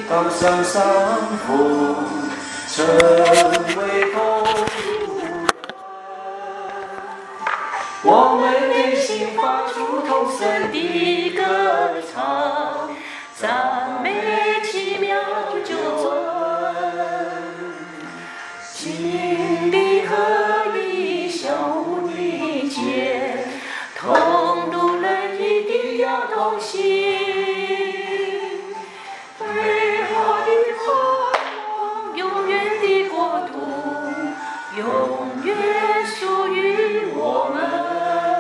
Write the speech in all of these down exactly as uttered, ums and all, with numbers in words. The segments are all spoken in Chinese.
当上山峰，成为同路人。我们内心发出同声的歌唱，赞美奇妙救恩，心里合一，相互理解，同路人一定要同行。美好的盼望，永远的国度，永远属于我们。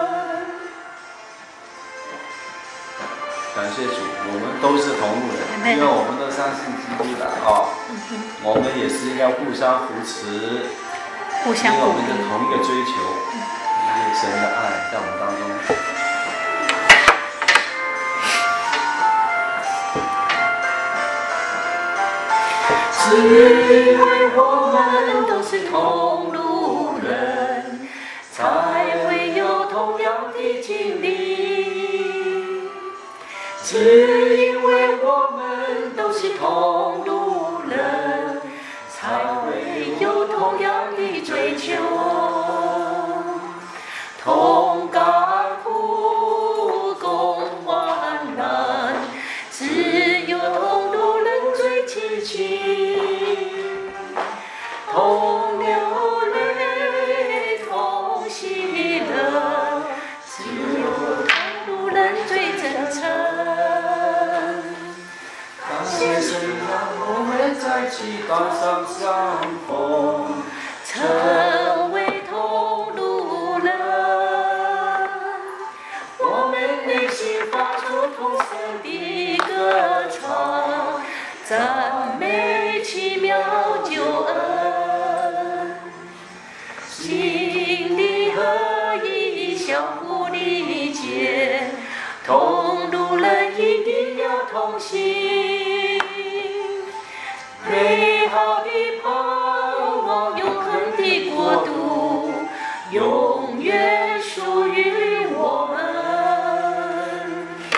感谢主，我们都是同路人，因为我们都相信基督的啊、哦，我们也是要互相扶持， 互相因为我们的同一个追求，就是神的爱在我们当中。是因为我们都是同路人，才会有同样的经历。是因为我们都是同路人，才会有同样的追求。同甘苦，共患难，只有同路人最亲近。同流泪，同喜乐，只有同路人最真诚。感谢神让我们在起道上相逢，成为同路人。我们内心发出同声的歌唱，赞美奇妙救恩，心里合一，相互理解，同路人一定要同行。美好的盼望，永恒的国度，永远属于我们。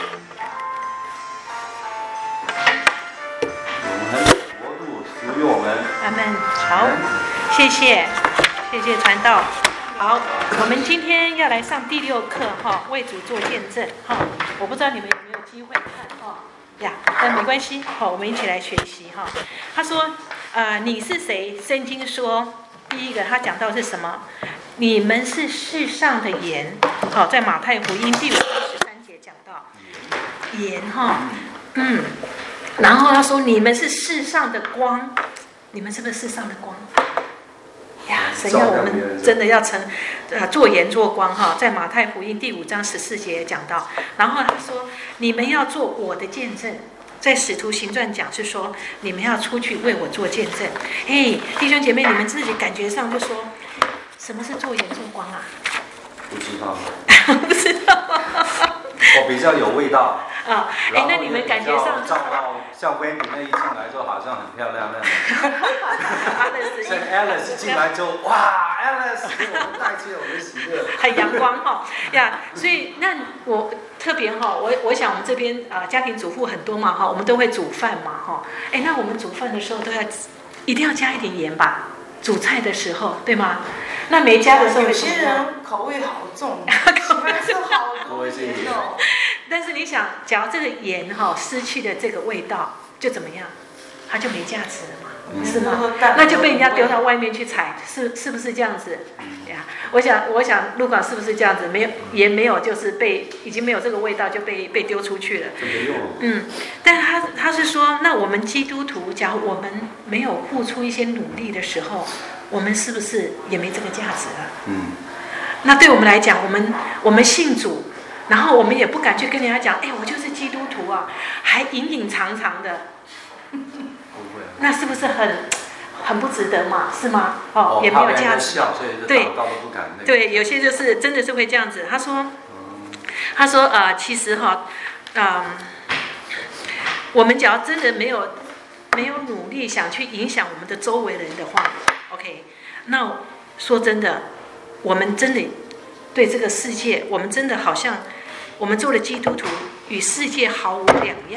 永恒的国度属于我们。 阿门。好，谢谢，谢谢传道。好，我们今天要来上第六课哈，为主做见证哈。我不知道你们有没有机会看哈呀，但没关系，好，我们一起来学习哈。他说，呃，你是谁？圣经说，第一个他讲到是什么？你们是世上的盐，好，在马太福音第五章十三节讲到盐哈，嗯，然后他说你们是世上的光，你们是不是世上的光？呀，神要我们真的要成，呃，做盐做光哈，在马太福音第五章十四节也讲到。然后他说，你们要做我的见证，在使徒行传讲是说，你们要出去为我做见证。哎，弟兄姐妹，你们自己感觉上就说，什么是做盐做光啊？ 不知道， 不知道。 我比较有味道。 啊，哎，那你们感觉上照到像温迪那一进来就好像很漂亮那样。像 Alice 进来就哇 ，Alice 给我们带去我们喜乐， 很阳光哈呀。所以那我特别哈，我我想我们这边啊、呃、家庭主妇很多嘛哈，我们都会煮饭嘛哈。哎，那我们煮饭的时候都要一定要加一点盐吧？煮菜的时候对吗？那没加的时候有些人口味好重，口味是好多盐哦。 但是你想，假如这个盐哈、哦、失去了这个味道，就怎么样？它就没价值了嘛，嗯、是吗？那就被人家丢到外面去采，是是不是这样子？呀，我想我想鹿港是不是这样子？没有盐没有，就是被已经没有这个味道，就被被丢出去了。 没用。 嗯，但是他他是说，那我们基督徒，假如我们没有付出一些努力的时候，我们是不是也没这个价值了？嗯。那对我们来讲，我们我们信主。然后我们也不敢去跟人家讲，哎，我就是基督徒啊，还隐隐藏藏的，那是不是很很不值得嘛？是吗？哦，也没有价值。对，对，有些就是真的是会这样子。他说，他说呃，其实哈，嗯、呃，我们只要真的没有没有努力想去影响我们的周围人的话 ，OK， 那说真的，我们真的对这个世界，我们真的好像。我们做了基督徒，与世界毫无两样，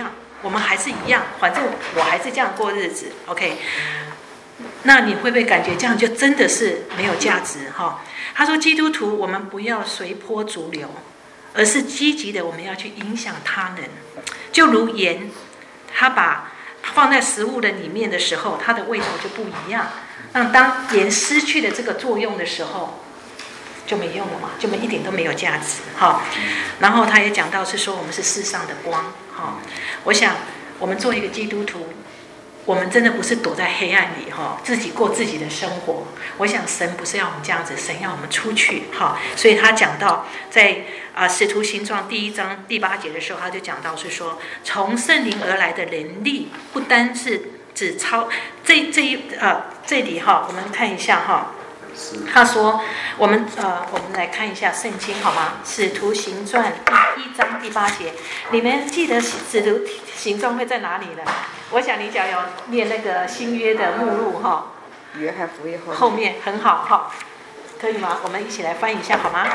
我们还是一样，反正我还是这样过日子 ，OK。那你会不会感觉这样就真的是没有价值哈？他说，基督徒我们不要随波逐流，而是积极的我们要去影响他人。就如盐，它把放在食物的里面的时候，它的味道就不一样。那当盐失去了这个作用的时候，就没用了嘛，就没一点都没有价值哈。然后他也讲到是说我们是世上的光哈。我想我们做一个基督徒，我们真的不是躲在黑暗里哈，自己过自己的生活。我想神不是要我们这样子，神要我们出去哈。所以他讲到在啊《使徒行传》第一章第八节的时候，他就讲到是说，从圣灵而来的能力，不单是只超这这一呃这里哈，我们看一下哈。他说：“我们呃，我们来看一下圣经好吗？《使徒行传》第一章第八节，你们记得《使徒行传》会在哪里呢？我想你只要有念那个新约的目录哈， 约翰福音后面很好哈，可以吗？我们一起来翻一下好吗？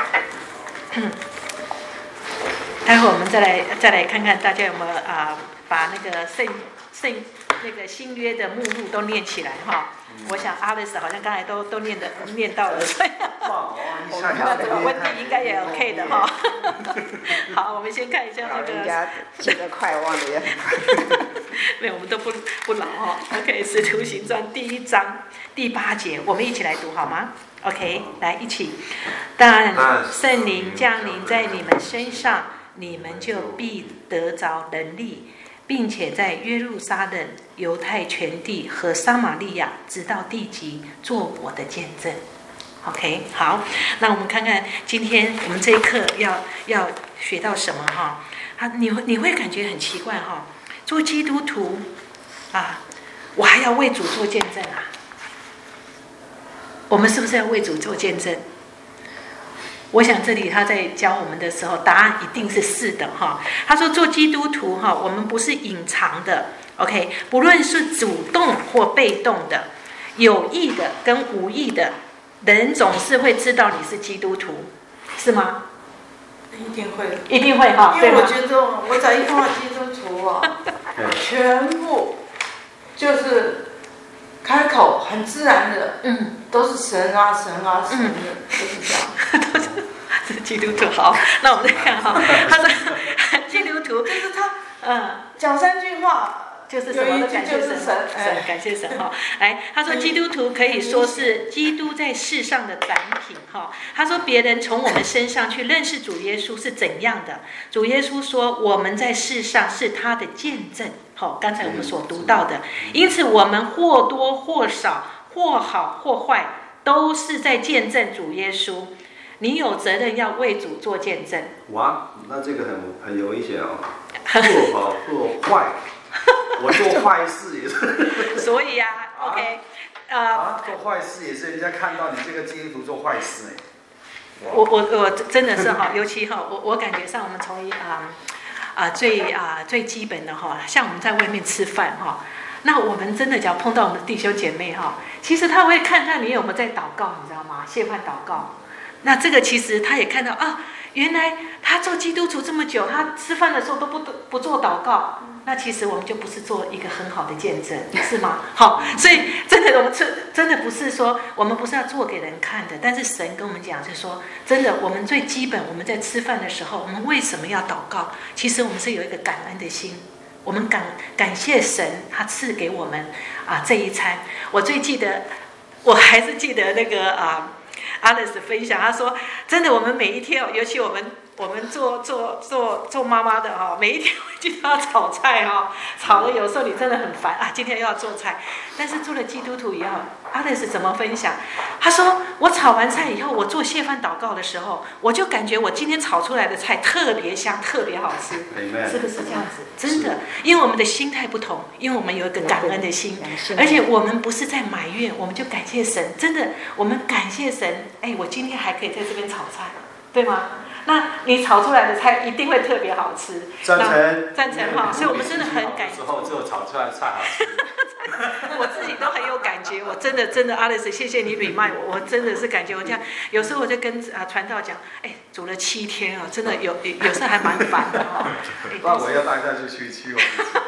待会我们再来再来看看大家有没有啊、呃，把那个圣圣那个新约的目录都念起来哈。”我想阿雷斯好像刚才都都念的念到了，所以那这个问题应该也 OK 的哈。好，我们先看一下那个。 人家记得快忘了呀。 没有，我们都不不老哈。OK，《使徒行传》第一章第八节，我们一起来读好吗 ？OK， 来一起。但圣灵降临在你们身上，你们就必得着能力。并且在约路撒冷、犹太全地和撒玛利亚，直到地极，做我的见证。OK， 好，那我们看看今天我们这一课要要学到什么哈？啊，你你会感觉很奇怪哈，做基督徒啊，我还要为主做见证啊？我们是不是要为主做见证？我想这里他在教我们的时候，答案一定是是的哈。他说做基督徒哈，我们不是隐藏的 ，OK， 不论是主动或被动的，有意的跟无意的，人总是会知道你是基督徒，是吗？ 一定会， 一定会哈。 因为我觉得我只要一碰到基督徒啊，全部就是开口很自然的，嗯，都是神啊神啊神的，嗯、就是这样。 这是基督徒好，那我们再看哈，他说基督徒就是他，嗯，讲三句话。 就是什么都感谢神，神感谢神哈。来，他说基督徒可以说是基督在世上的展品哈。他说别人从我们身上去认识主耶稣是怎样的？主耶稣说我们在世上是他的见证。好，刚才我们所读到的，因此我们或多或少、或好或坏，都是在见证主耶稣。你有责任要为主做见证。 哇，那这个很很危险哦，做好做坏。我做坏事也是， 所以啊 ，OK， 呃， 啊，做坏事也是人家看到你这个基督徒做坏事哎。 我我我真的是哈，尤其哈，我我感觉上我们从啊啊最啊最基本的哈，像我们在外面吃饭哈，那我们真的只要碰到我们的弟兄姐妹哈，其实他会看看你有没有在祷告，你知道吗？谢饭祷告，那这个其实他也看到啊。原来他做基督徒这么久，他吃饭的时候都不不做祷告，那其实我们就不是做一个很好的见证，是吗？好，所以真的我们真的不是说我们不是要做给人看的，但是神跟我们讲就是说，真的我们最基本，我们在吃饭的时候，我们为什么要祷告？其实我们是有一个感恩的心，我们感感谢神，他赐给我们啊这一餐。我最记得，我还是记得那个啊。阿勒斯分享，他说：“真的，我们每一天，尤其我们我们做做做做妈妈的哈，每一天回去都要炒菜哈，炒了有时候你真的很烦啊，今天又要做菜。但是做了基督徒以后，阿勒斯怎么分享？他说：我炒完菜以后，我做谢饭祷告的时候，我就感觉我今天炒出来的菜特别香，特别好吃，是不是这样子？真的，因为我们的心态不同，因为我们有一个感恩的心，而且我们不是在埋怨，我们就感谢神。真的，我们感谢神。”哎，我今天还可以在这边炒菜，对吗？那你炒出来的菜一定会特别好吃。 赞成， 赞成哈，所以我们真的很感谢。 之后只有炒出来的菜好吃。 我自己都很有感觉，我真的真的，阿雷斯，谢谢你 remind 我，我真的是感觉我这样，有时候我就跟啊传道讲，哎，煮了七天啊，真的有有时候还蛮烦的哈。 那我要带下去去去我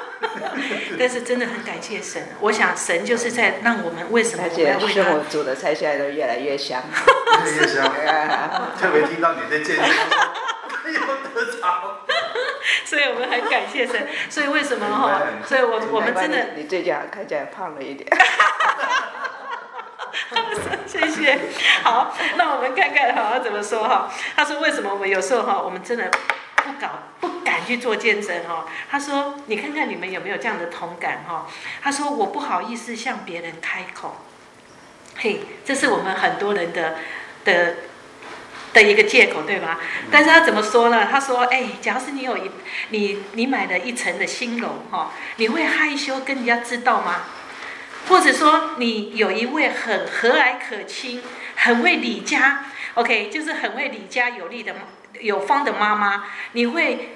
但是真的很感谢神，我想神就是在让我们为什么我们要为他？我煮的菜现在都越来越香， 越来越香。特别听到你在见证，有得着。 所以我们很感谢神。所以为什么哈？所以我我们真的， 你最近看起来胖了一点。 谢谢。好，那我们看看哈，怎么说哈？他说为什么我们有时候哈，我们真的不搞不敢去做见证哈？他说你看看你们有没有这样的同感哈？他说我不好意思向别人开口，嘿，这是我们很多人的的的一个借口，对吗？但是他怎么说呢？他说，哎，假如是你有一你你买了一层的新楼哈，你会害羞跟人家知道吗？或者说你有一位很和蔼可亲、很会理家 ，OK， 就是很会理家有力的有方的妈妈，你会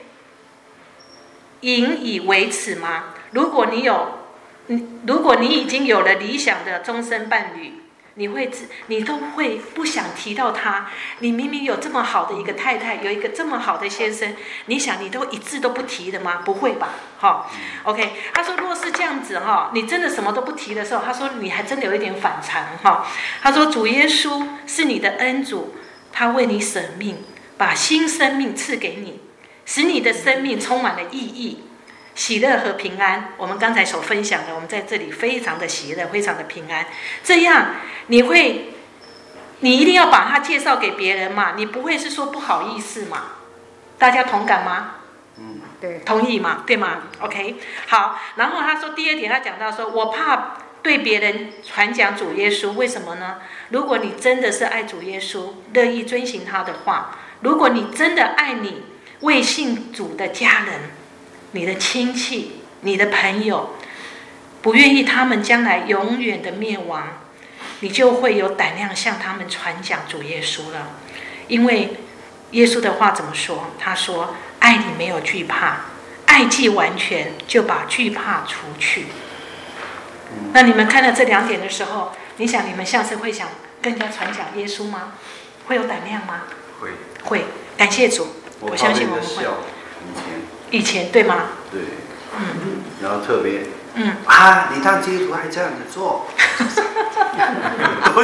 引以为耻吗？如果你有，如果你已经有了理想的终身伴侣，你会你都会不想提到他。你明明有这么好的一个太太，有一个这么好的先生，你想你都一字都不提的吗？不会吧？哈 ，OK。他说，若是这样子哈，你真的什么都不提的时候，他说你还真的有一点反常哈。他说，主耶稣是你的恩主，他为你舍命，把新生命赐给你，使你的生命充满了意义。喜乐和平安，我们刚才所分享的，我们在这里非常的喜乐，非常的平安。这样你会，你一定要把它介绍给别人嘛，你不会是说不好意思嘛？大家同感吗？ 嗯，对， 同意嘛？对吗 ？OK， 好。然后他说第二点，他讲到说，我怕对别人传讲主耶稣，为什么呢？如果你真的是爱主耶稣，乐意遵行他的话，如果你真的爱你未信主的家人，你的亲戚、你的朋友，不愿意他们将来永远的灭亡，你就会有胆量向他们传讲主耶稣了。因为耶稣的话怎么说？他说：“爱里没有惧怕，爱既完全，就把惧怕除去。”那你们看到这两点的时候，你想你们下次会想跟人家传讲耶稣吗？会有胆量吗？ 会， 会。感谢主，我, 我相信我们会。以前对吗？ 对， 嗯， 然后特别， 嗯啊，你当基督徒还这样子做，我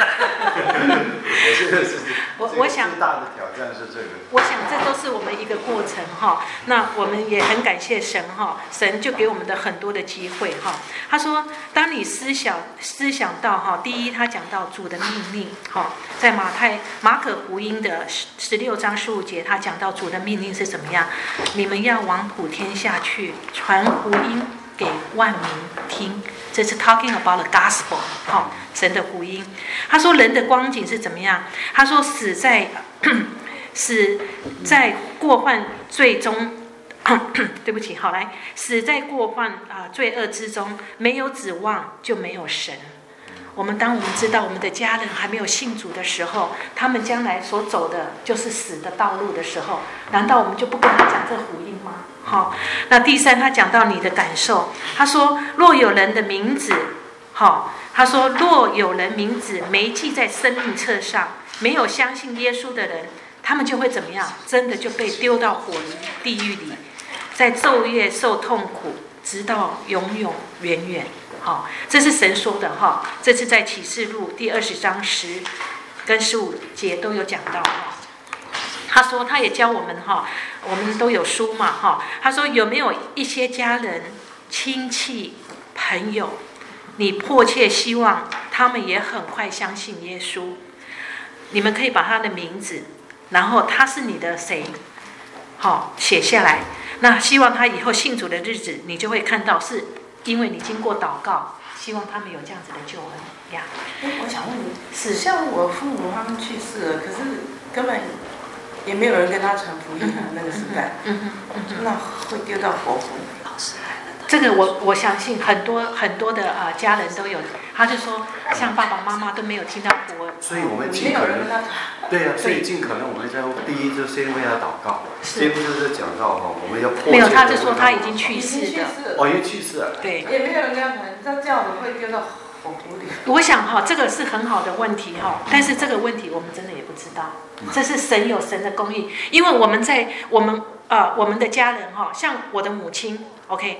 这个是， 我我想最大的挑战是这个。 我想这都是我们一个过程哈。那我们也很感谢神哈，神就给我们的很多的机会哈。他说，当你思想思想到哈，第一他讲到主的命令哈，在马太马可福音的十六章十五节，他讲到主的命令是怎么样？你们要往普天下去，传福音给万民听。这是 talking about the gospel 哈，神的福音。他说人的光景是怎么样？他说死在死在过犯罪中，对不起，好来，死在过犯啊、呃、罪恶之中，没有指望就没有神。我们当我们知道我们的家人还没有信主的时候，他们将来所走的就是死的道路的时候，难道我们就不跟他讲这福音吗？好，那第三，他讲到你的感受，他说若有人的名字，好，他说若有人名字没记在生命册上，没有相信耶稣的人，他们就会怎么样？真的就被丢到火地狱里，在昼夜受痛苦，直到永永远远。好，这是神说的哈，这是在启示录第二十章十跟十五节都有讲到哈。他说他也教我们哈，我们都有书嘛哈。他说有没有一些家人、亲戚、朋友，你迫切希望他们也很快相信耶稣？你们可以把他的名字，然后他是你的谁，好写下来。那希望他以后信主的日子，你就会看到是。因为你经过祷告，希望他们有这样子的救恩呀。 我想问你，是像我父母他们去世了，可是根本也没有人跟他传福音啊，那个时代，嗯嗯嗯嗯、那会丢到火湖。 这个我我相信很多很多的呃家人都有，他就说像爸爸妈妈都没有听到国， 所以我们尽可能，对呀、啊，所以尽可能我们在第一就先为他祷告，先不就是讲到哈，我们要迫切。 没有，他就说他已经去世的， 哦，已经去世了， 对， 也没有人跟他谈，那这样子会丢到火湖里。 我想哈，这个是很好的问题哈，但是这个问题我们真的也不知道，这是神有神的公义，因为我们在我们呃我们的家人哈，像我的母亲 ，OK。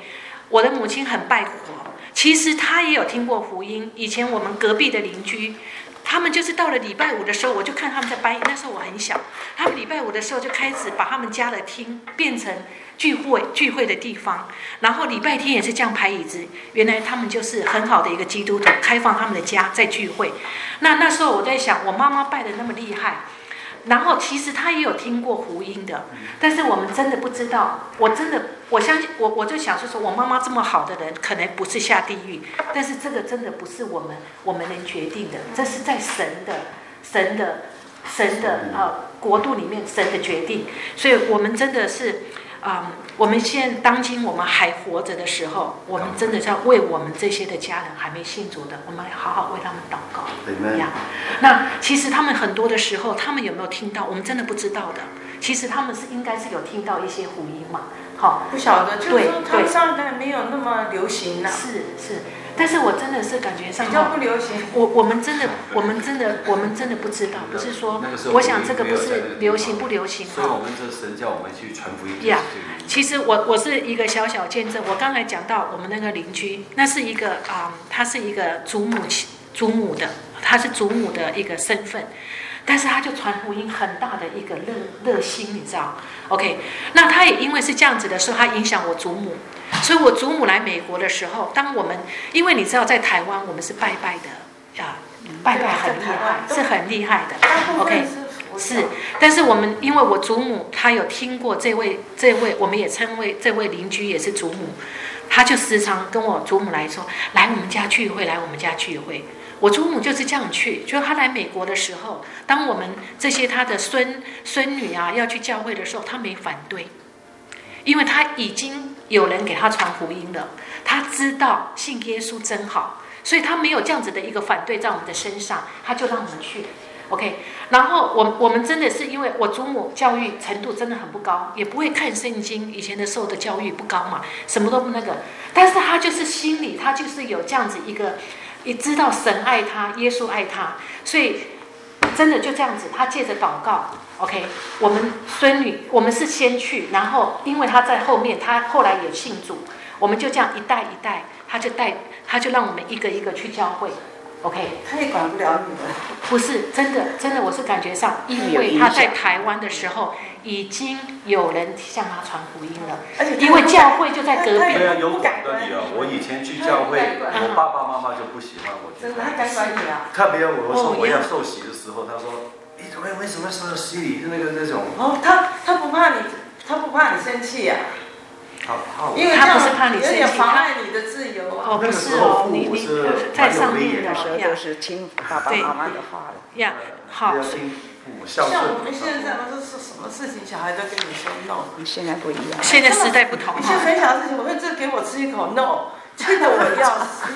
我的母亲很拜佛，其实她也有听过福音。以前我们隔壁的邻居，他们就是到了礼拜五的时候，我就看他们在搬。那时候我很小，他们礼拜五的时候就开始把他们家的厅变成聚会聚会的地方，然后礼拜天也是这样排椅子。原来他们就是很好的一个基督徒，开放他们的家在聚会。那那时候我在想，我妈妈拜的那么厉害，然后其实她也有听过福音的，但是我们真的不知道。我真的我相信，我我就想说说，我妈妈这么好的人，可能不是下地狱，但是这个真的不是我们我们能决定的，这是在神的神的神的呃国度里面神的决定。所以我们真的是。嗯，我们现在当今我们还活着的时候，我们真的是要为我们这些的家人还没信主的，我们好好为他们祷告。 对呀。 那其实他们很多的时候，他们有没有听到？我们真的不知道的。其实他们是应该是有听到一些福音嘛，好， 不晓得，就是说他们上代没有那么流行了。 是是。但是我真的是感觉上比较不流行。 我我们真的，我们真的，我们真的不知道，不是说，我想这个不是流行不流行。 所以我们这神叫我们去传福音。 呀，其实我我是一个小小见证。我刚才讲到我们那个邻居，那是一个啊、嗯，他是一个祖母祖母的，他是祖母的一个身份。但是他就传福音很大的一个热热心，你知道 ？OK， 那他也因为是这样子的时候，他影响我祖母，所以我祖母来美国的时候，当我们因为你知道在台湾我们是拜拜的啊，拜拜很厉害，是很厉害的 ，OK， 是。但是我们因为我祖母她有听过这位这位，我们也称为这位邻居也是祖母，他就时常跟我祖母来说，来我们家聚会，来我们家聚会。我祖母就是这样去，就是她来美国的时候，当我们这些她的孙孙女啊要去教会的时候，她没反对，因为她已经有人给她传福音了，她知道信耶稣真好，所以她没有这样子的一个反对在我们的身上，她就让我们去 ，OK。然后我我们真的是因为我祖母教育程度真的很不高，也不会看圣经，以前的时候的教育不高嘛，什么都不那个，但是她就是心里她就是有这样子一个。也知道神爱他，耶稣爱他，所以真的就这样子，他借着祷告 ，OK， 我们孙女，我们是先去，然后因为他在后面，他后来也信主，我们就这样一代一代，他就带，他就让我们一个一个去教会 ，OK。 他也管不了你们。 不是真的，真的，我是感觉上，因为他在台湾的时候，已经有人向他传福音了，因为教会就在隔壁。 对啊，有管的你啊！我以前去教会，我爸爸妈妈就不喜欢我去。 真的，他敢管你啊？ 特别我说我要受洗的时候，他说：“你为为什么受洗礼那个那种？” 哦，他他不怕你，他不怕你生气呀。 好好， 因为他不是怕你生气， 有点妨碍你的自由啊。 哦，不是哦，你你在上面的时候都是听爸爸妈妈的话了。 呀，好。 像我们现在都是什么事情，小孩都跟你说 no。 现在不一样。 现在时代不同。 一些很小的事情，我说这给我吃一口 no， 气得我要死。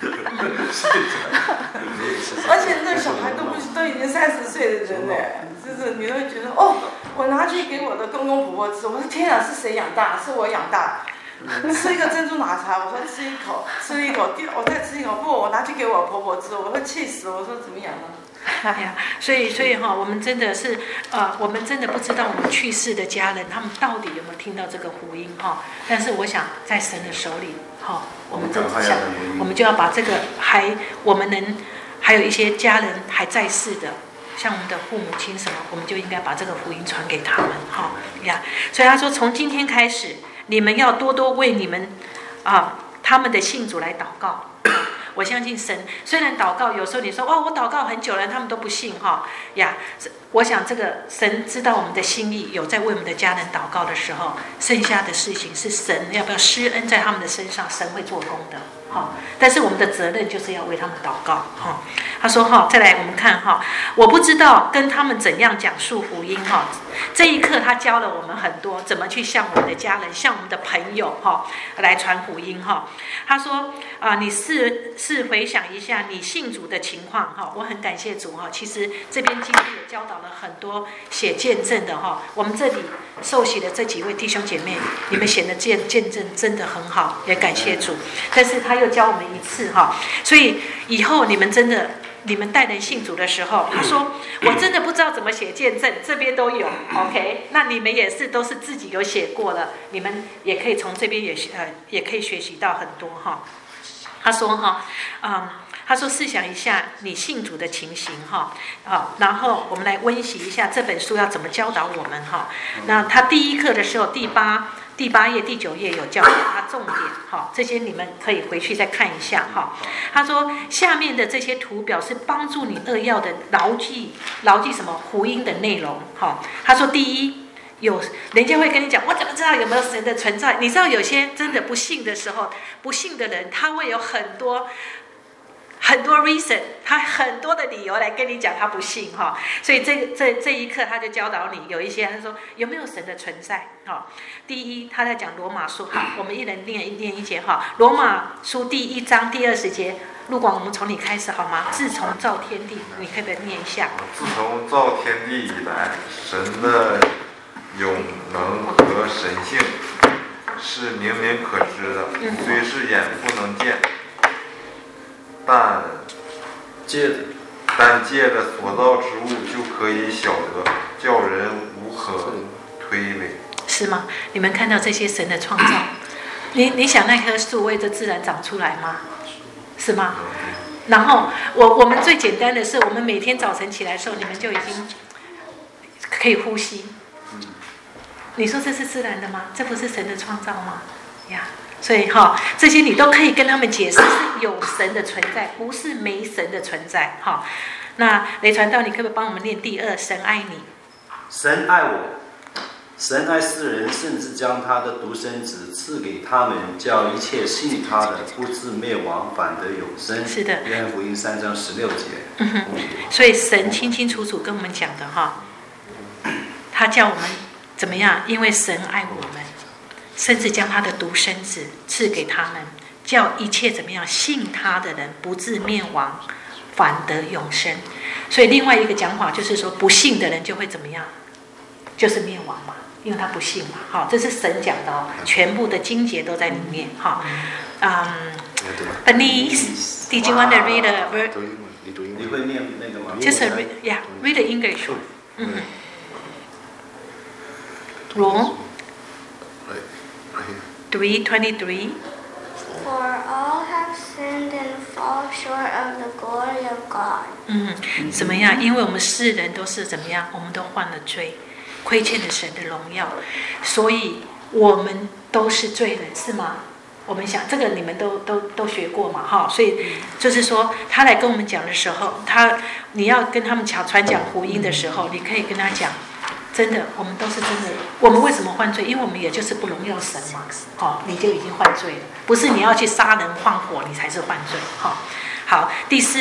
而且那小孩都不是都已经三十岁的人了，就是你会觉得哦，我拿去给我的公公婆婆吃，我说天啊，是谁养大？是我养大。吃一个珍珠奶茶，我说吃一口，吃一口，第我再吃一口，不，我拿去给我婆婆吃，我会气死，我说怎么养呢？ 哎呀，所以所以哈，我们真的是呃，我们真的不知道我们去世的家人，他们到底有没有听到这个福音哈？但是我想在神的手里哈，我们真的想，我们就要把这个还我们能还有一些家人还在世的，像我们的父母亲什么，我们就应该把这个福音传给他们哈呀。所以他说，从今天开始，你们要多多为你们啊他们的信主来祷告。我相信神，虽然祷告有时候你说哇，我祷告很久了，他们都不信哈呀。我想这个神知道我们的心意，有在为我们的家人祷告的时候，剩下的事情是神要不要施恩在他们的身上，神会做工的哈。但是我们的责任就是要为他们祷告哈。他说哈，再来我们看哈，我不知道跟他们怎样讲述福音哈。这一刻他教了我们很多，怎么去向我们的家人、向我们的朋友哈来传福音哈。他说啊、呃，你试试回想一下你信主的情况哈。我很感谢主哈。其实这边今天也教导了很多写见证的哈。我们这里受洗的这几位弟兄姐妹，你们写的见见证真的很好，也感谢主。但是他又教我们一次哈，所以以后你们真的。 你们带人信主的时候，他说我真的不知道怎么写见证，这边都有 OK， 那你们也是都是自己有写过了，你们也可以从这边也呃也可以学习到很多哈。他说哈，嗯，他说试想一下你信主的情形哈，啊，然后我们来温习一下这本书要怎么教导我们哈。那他第一课的时候，第八第八页、第九页有教他重点哈，这些你们可以回去再看一下哈。他说下面的这些图表是帮助你扼要的牢记牢记什么福音的内容哈。他说第一。有人家会跟你讲，我怎么知道有没有神的存在？你知道有些真的不信的时候，不信的人他会有很多很多 reason， 他很多的理由来跟你讲他不信哈。所以这这这一课他就教导你有一些，他说有没有神的存在哈。第一，他在讲罗马书，好，我们一人念一念一节哈。罗马书第一章第二十节，陆广，我们从你开始好吗？自从造天地，你可以不可以念一下？ 自从造天地以来，神的永能和神性是明明可知的，虽是眼不能见，但借但借着所造之物就可以晓得，叫人无可推诿。 是吗？你们看到这些神的创造，你你想那棵树为这自然长出来吗？是吗？然后我我们最简单的是，我们每天早晨起来的时候，你们就已经可以呼吸。你说这是自然的吗？这不是神的创造吗？呀，所以哈，这些你都可以跟他们解释，是有神的存在，不是没神的存在。哈，那雷传道，你可不可以帮我们念第二？神爱你， 神爱我，神爱世人，甚至将他的独生子赐给他们，叫一切信他的不至灭亡，反得永生。 是的， 约翰福音三章十六节。 嗯哼，所以神清清楚楚跟我们讲的哈，他叫我们。怎么样？因为神爱我们，甚至将他的独生子赐给他们，叫一切怎么样信他的人不至灭亡，反得永生。所以另外一个讲法就是说，不信的人就会怎么样？就是灭亡嘛，因为他不信嘛。好，这是神讲的哦，全部的经节都在里面。哈，嗯 ，Bernice，did you want to read a word？ 你会念那个吗？ Just a read, yeah, read the English. 嗯。Wrong. three twenty-three. For all have sinned and fall short of the glory of God. 嗯，怎么样？因为我们世人都是怎么样？我们都犯了罪，亏欠了神的荣耀，所以我们都是罪人，是吗？我们想这个你们都都都学过嘛，哈，所以就是说他来跟我们讲的时候，他你要跟他们讲传讲福音的时候，你可以跟他讲。真的，我们都是真的。我们为什么犯罪？因为我们也就是不荣耀神嘛。哦，你就已经犯罪了，不是你要去杀人放火，你才是犯罪。哈、哦，好，第四。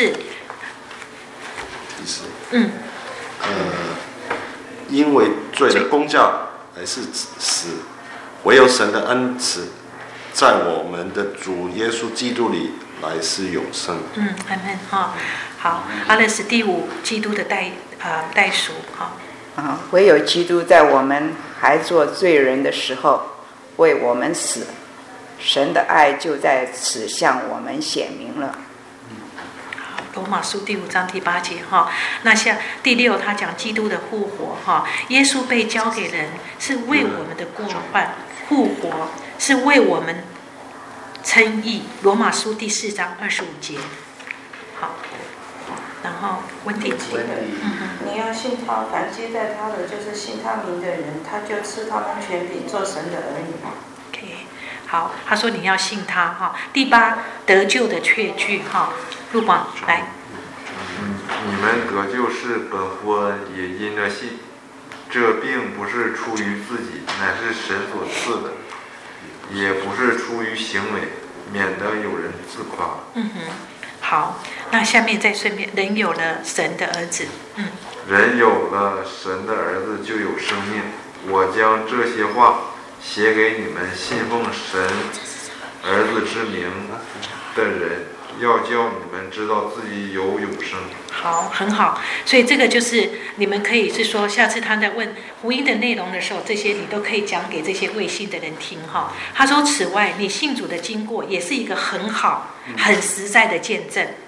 第四。 嗯。 呃，因为罪的工价乃是死，唯有神的恩慈，在我们的主耶稣基督里来是永生。 嗯，阿门。哈，好，阿勒是第五，基督的代啊代赎。哈。 啊，唯有基督在我们还做罪人的时候为我们死，神的爱就在此向我们显明了。 好，罗马书第五章第八节哈，那像第六他讲基督的复活哈，耶稣被交给人是为我们的过犯，复活是为我们称义。罗马书第四章二十五节。好。然后温蒂， 嗯，你要信他，凡接待他的，就是信他名的人，他就赐他们权柄做神的儿女。 OK， 好，他说你要信他哈。第八，得救的确据哈，陆广来。 嗯，你们得救是本乎恩，也因着信。这并不是出于自己，乃是神所赐的，也不是出于行为，免得有人自夸。 嗯哼。好，那下面再顺便，人有了神的儿子，嗯， 人有了神的儿子就有生命。我将这些话写给你们信奉神儿子之名的人，要叫你们知道自己有永生。 好，很好。所以这个就是你们可以是说，下次他在问福音的内容的时候，这些你都可以讲给这些未信的人听哈。他说，此外，你信主的经过也是一个很好、很实在的见证。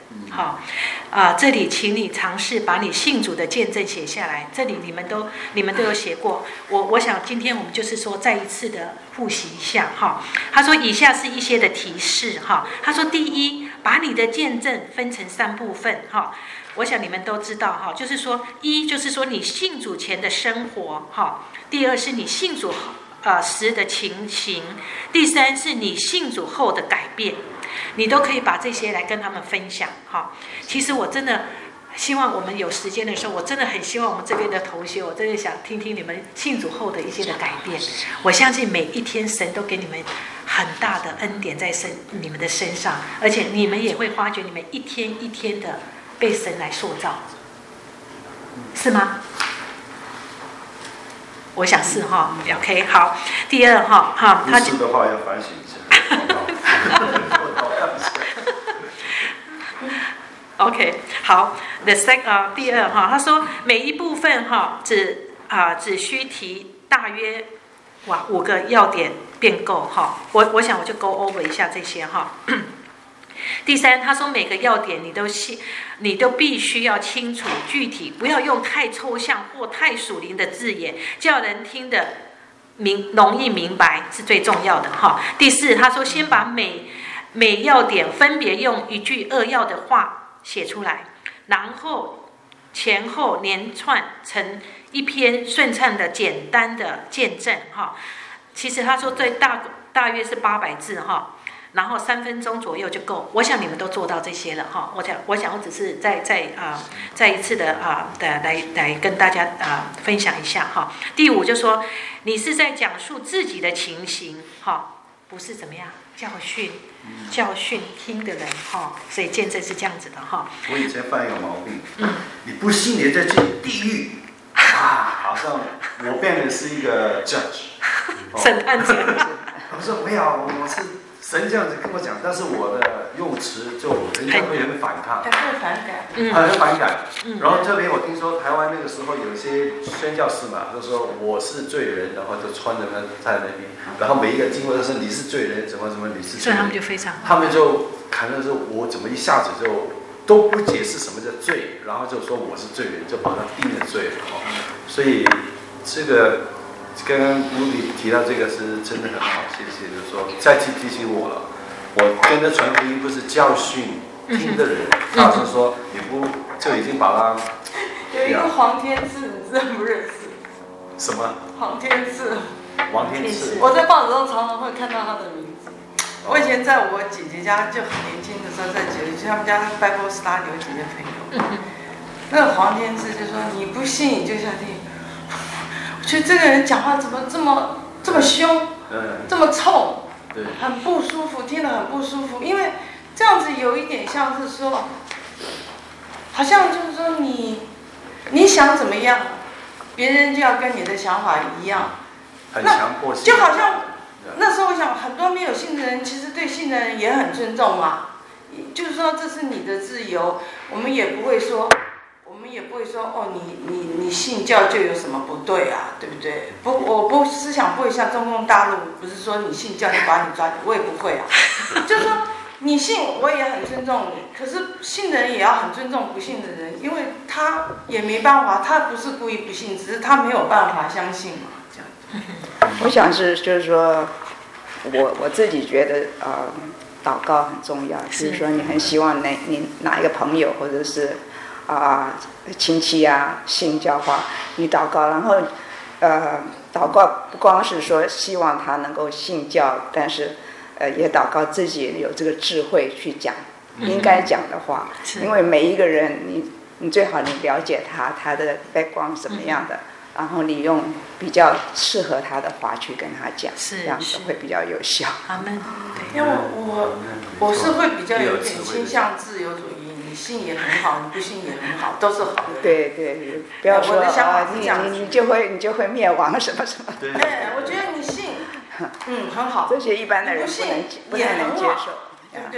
好，啊、呃，这里请你尝试把你信主的见证写下来。这里你们都你们都有写过。我我想今天我们就是说再一次的复习一下哈。他说以下是一些的提示哈。他说第一，把你的见证分成三部分哈。我想你们都知道哈，就是说一就是说你信主前的生活哈。第二是你信主呃时的情形。第三是你信主后的改变。你都可以把这些来跟他们分享哈。其实我真的希望我们有时间的时候，我真的很希望我们这边的同学，我真的想听听你们信主后的一些的改变。我相信每一天神都给你们很大的恩典在身你们的身上，而且你们也会发觉你们一天一天的被神来塑造，是吗？我想是哈 ，OK， 好。第二哈，哈， 他是的话要反省一下。 OK， 好 ，the sec 啊、呃，第二哈，他说每一部分哈只啊、呃、只需提大约哇五个要点便够哈。我我想我就 go over 一下这些哈。第三，他说每个要点你都细，你都必须要清楚具体，不要用太抽象或太属灵的字眼，叫人听得明容易明白是最重要的哈。第四，他说先把每每要点分别用一句扼要的话写出来，然后前后连串成一篇顺畅的简单的见证哈。其实他说最大大约是八百字哈，然后三分钟左右就够。我想你们都做到这些了哈。我想我想我只是再再啊、呃、再一次的啊的、呃、来来跟大家啊、呃、分享一下哈。第五就说你是在讲述自己的情形哈，不是怎么样教训。教训听的人哈，所以见证是这样子的哈。 我以前犯一个毛病，嗯，你不信你在这里地狱啊，好像我变成是一个 judge， 审判者。 我说没有，我是神这样子跟我讲，但是我的用词就人家会很反抗， 很会反感， 嗯，很反感。嗯，然后这边我听说台湾那个时候有一些宣教士嘛，就说我是罪人，然后就穿着那在那边。然后每一个经过都是你是罪人，怎么怎么你是罪人， 所以他们就非常， 他们就看到说我怎么一下子就都不解释什么叫罪，然后就说我是罪人，就把他定了罪了哦。所以这个刚刚卢比提到这个是真的很好，谢谢，就是说再次提醒我了，我跟着传福音不是教训听的人，他是说你不就已经把他有一个黄天赐，你认不认识？ 什么？ 黄天赐。 王天赐， 我在报纸上常常会看到他的名字。我以前在我姐姐家就很年轻的时候，在姐姐他们家 Bible Study 有几个朋友，那个黄天赐就说：“你不信你就下地。”我觉得这个人讲话怎么这么这么凶，这么冲，很不舒服，听得很不舒服。因为这样子有一点像是说，好像就是说你你想怎么样，别人就要跟你的想法一样。 很强迫性， 就好像那时候我想，很多没有信的人其实对信的人也很尊重嘛，就是说这是你的自由，我们也不会说，我们也不会说哦，你你你信教就有什么不对啊，对不对？不，我不思想不会像中共大陆，不是说你信教就把你抓，我也不会啊，就是说你信我也很尊重你，可是信的人也要很尊重不信的人，因为他也没办法，他不是故意不信，只是他没有办法相信嘛。 我想是就是说，我我自己觉得呃，祷告很重要。比如说，你很希望哪你哪一个朋友或者是啊、呃、亲戚啊信教化，你祷告，然后呃祷告不光是说希望他能够信教，但是呃也祷告自己有这个智慧去讲应该讲的话，嗯、因为每一个人你你最好你了解他他的 background 什么样的。嗯，然后你用比较适合他的话去跟他讲，这样子会比较有效。 阿门。 因为我我是会比较有点倾向自由主义，你信也很好，你不信也很好，都是好的。 对对，不要说啊，你你你就会你就会灭亡什么什么。 对，我觉得你信，嗯，很好。 这些一般的人不能不太能接受， 对不对？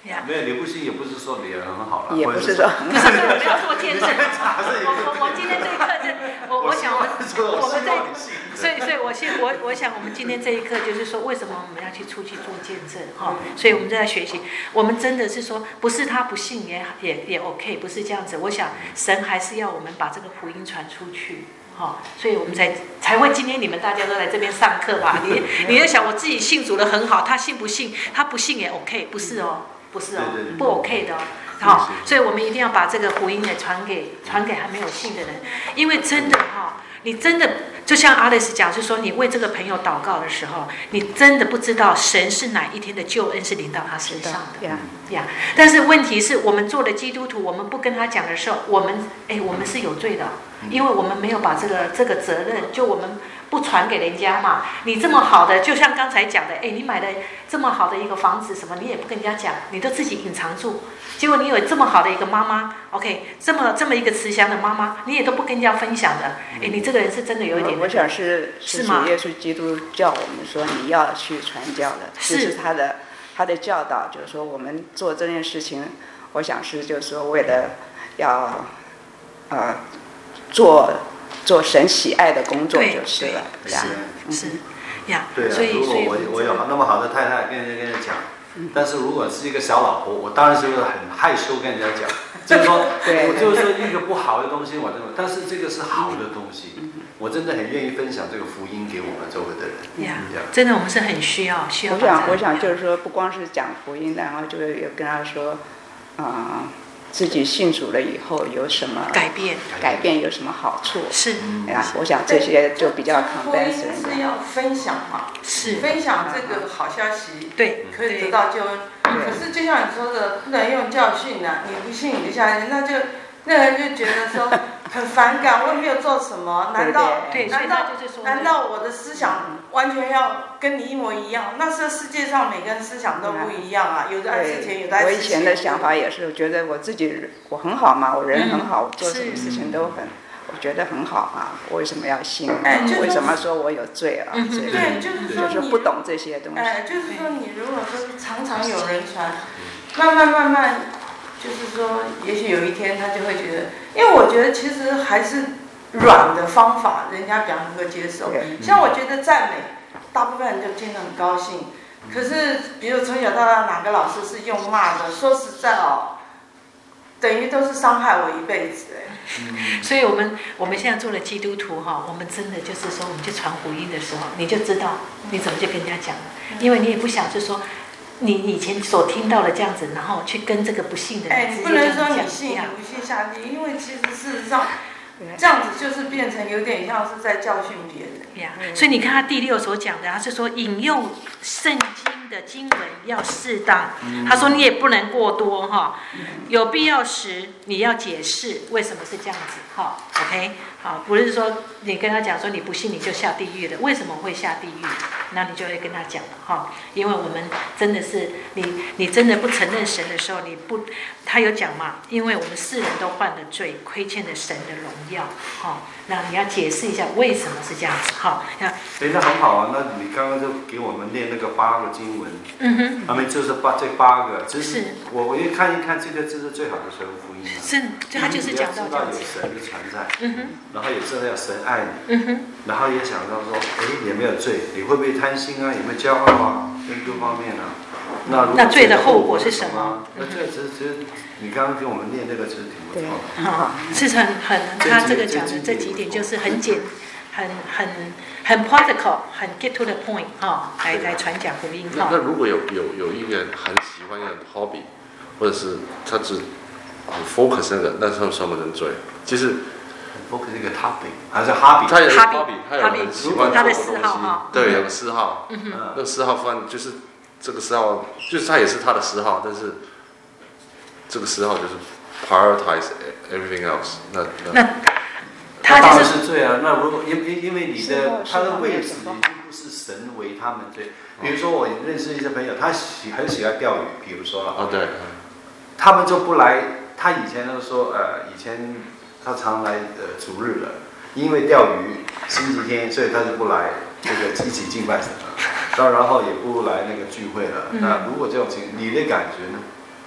没有，你不信也不是说你很好了， 也不是说， 不是我们要做见证。我我我今天这一刻就我我想我们我们在，所以所以我现我我想我们今天这一刻就是说，为什么我们要去出去做见证哈？所以我们在学习，我们真的是说，不是他不信也也也 OK， 不是这样子。我想神还是要我们把这个福音传出去。哦，所以我们才才会今天你们大家都来这边上课吧？你你在想我自己信主的很好，他信不信？他不信也 OK， 不是哦，不是哦，不 OK 的哦。好，所以我们一定要把这个福音也传给传给还没有信的人，因为真的哈，你真的就像阿雷斯讲，是说你为这个朋友祷告的时候，你真的不知道神是哪一天的救恩是临到他身上的呀呀。但是问题是我们做的基督徒，我们不跟他讲的时候，我们哎，我们是有罪的。因为我们没有把这个这个责任，就我们不传给人家嘛。你这么好的，就像刚才讲的，哎，你买的这么好的一个房子，什么你也不跟人家讲，你都自己隐藏住。结果你有这么好的一个妈妈 ，OK， 这么这么一个慈祥的妈妈，你也都不跟人家分享的。哎，你这个人是真的有一点。 我想是是主耶稣基督教我们说你要去传教的，这是他的他的教导，就是说我们做这件事情，我想是就是说为了要呃。做做神喜爱的工作就是了， 是是呀。 对啊，如果我我有那么好的太太跟人家跟人家讲，但是如果是一个小老婆，我当然是会很害羞跟人家讲，就是说，我就是说一个不好的东西，我认为，但是这个是好的东西，我真的很愿意分享这个福音给我们周围的人。 呀，真的我们是很需要需要。 我想我想就是说，不光是讲福音，然后就有跟他说，啊、呃。自己信主了以后有什么改变？ 改变有什么好处？ 是， 哎呀，我想这些就比较 convince 人。 是要分享嘛？ 是， 分享这个好消息， 对， 可以得到救恩。可是就像你说的，不能用教训的，你不信你就相信，那就那人就觉得说很反感，我也没有做什么，难道难道难道我的思想完全要跟你一模一样？那这世界上每个人思想都不一样啊，有的爱吃甜，有的爱吃咸。 我以前的想法也是，觉得我自己我很好嘛，我人很好，我做什么事情都很，我觉得很好啊，我为什么要信？为什么说我有罪啊？ 对，就是说就是不懂这些东西。 哎，就是说你如果说常常有人传，慢慢慢慢。就是说，也许有一天他就会觉得，因为我觉得其实还是软的方法，人家比较能够接受。像我觉得赞美，大部分人就听得很高兴。可是，比如从小到大哪个老师是用骂的，说实在哦，等于都是伤害我一辈子哎。 所以我们我们现在做了基督徒哈，我们真的就是说，我们去传福音的时候，你就知道你怎么去跟人家讲了，因为你也不想就说。你以前所听到的这样子，然后去跟这个不信的人， 哎，你不能说你信，你不信下地，因为其实事实上，这样子就是变成有点像是在教训别人。 呀，所以你看他第六所讲的，他是说引用圣经的经文要适当。他说你也不能过多哈，有必要时你要解释为什么是这样子哈。OK， 好，不是说你跟他讲说你不信你就下地狱了，为什么会下地狱？那你就会跟他讲了哈，因为我们真的是你你真的不承认神的时候，你不他有讲嘛，因为我们世人都犯了罪，亏欠了神的荣耀哈。那你要解释一下为什么是这样子哈？ 哎，那很好啊，那你刚刚就给我们念那个八个经文， 嗯哼， 他们就是八这八个，只是我我一看一看，这个这是最好的神福音啊， 是，就他就是讲到这样子， 有神的存在， 嗯哼， 然后也知道神爱你， 嗯哼， 然后也想到说，哎，有没有罪？你会不会贪心啊？有没有骄傲啊？跟各方面啊？那那罪的后果是什么？ 那这其实其实你刚刚给我们念那个其实挺不错的， 好，是很很他这个讲的这几点就是很简。很很很 practical， 很 get to the point 哈、哦，来来传讲福音哈。 那如果有有有一个人很喜欢一个 hobby， 或者是他只很 focus 那个，那算算不算罪？其实 focus 那个 topic 还是 hobby， 他有 hobby， 他有很喜欢他的嗜好哈， 对，有个嗜好， 嗯哼， 那个嗜好方就是这个嗜好，就是他也是他的嗜好，但是这个嗜好就是 prioritize everything else， 那那。 他当然是罪啊！那如果因因因为你的他的位置已经不是神为他们罪，比如说我认识一些朋友，他喜很喜欢钓鱼，比如说了， 哦对， 他们就不来。他以前都说，呃，以前他常来呃主日了，因为钓鱼星期天，所以他就不来这个一起敬拜神了，然后然后也不来那个聚会了。那如果这种情，你的感觉呢？